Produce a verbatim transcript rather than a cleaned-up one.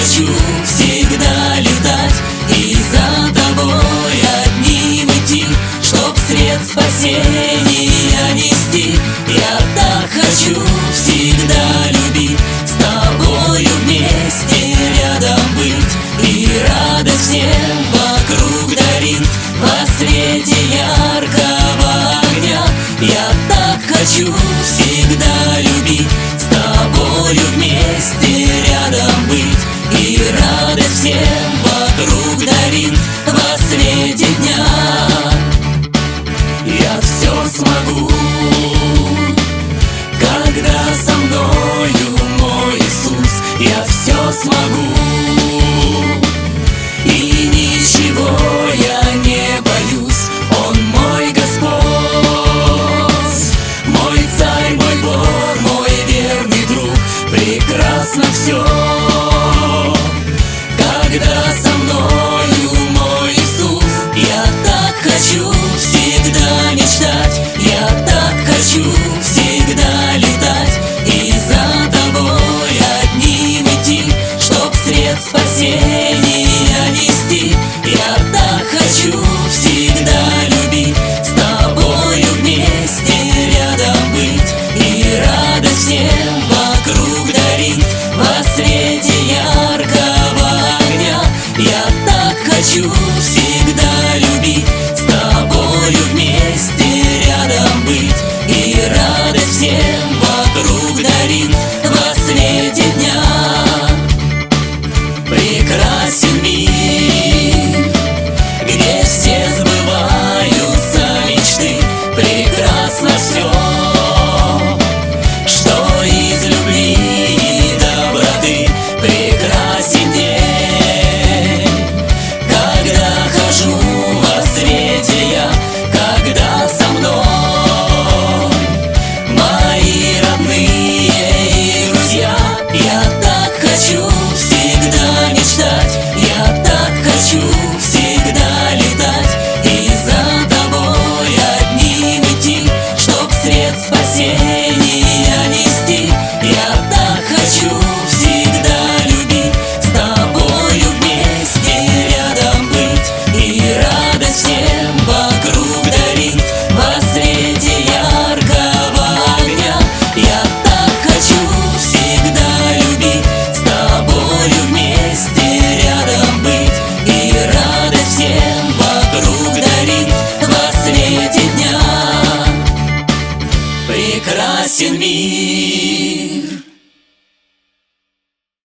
хочу всегда летать и за тобой одним идти, чтоб свет спасения нести. Я так хочу всегда любить, с тобою вместе рядом быть и радость всем вокруг дарить во свете яркого огня. Я так хочу всегда любить, с тобою вместе рядом быть и радость всем вокруг дарить во свете дня. Я все смогу, когда со мною мой Иисус. Я все смогу, и ничего я не боюсь. Он мой Господь, мой Царь, мой Бог, мой верный друг. Прекрасно все, когда со мною мой Иисус. Я так хочу всегда мечтать, я так хочу всегда летать и за тобой одним идти, чтоб свет спасения